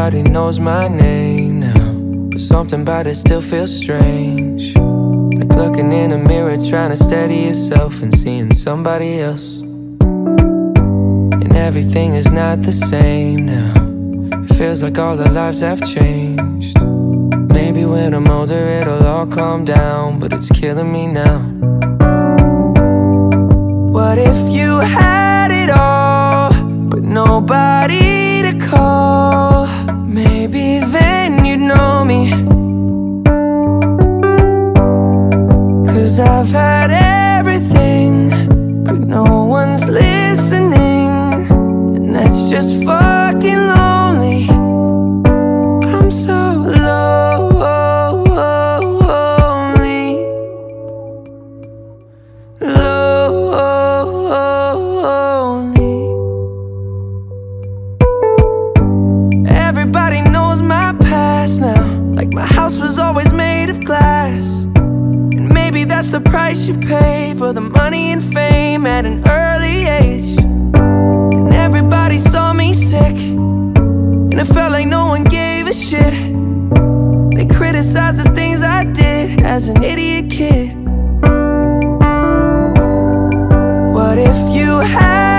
Everybody knows my name now, but something about it still feels strange. Like looking in a mirror, trying to steady yourself and seeing somebody else. And everything is not the same now. It feels like all our lives have changed. Maybe when I'm older it'll all calm down, but it's killing me now. What if you had it all, but nobody to call? Maybe then you'd know me. 'Cause I've had everything, but no one's listening, and that's just fucking lonely. I'm so lonely, lonely. Everybody knows my past now, like my house was always made of glass. And maybe that's the price you pay for the money and fame at an early age. And everybody saw me sick, and it felt like no one gave a shit. They criticized the things I did as an idiot kid. What if you had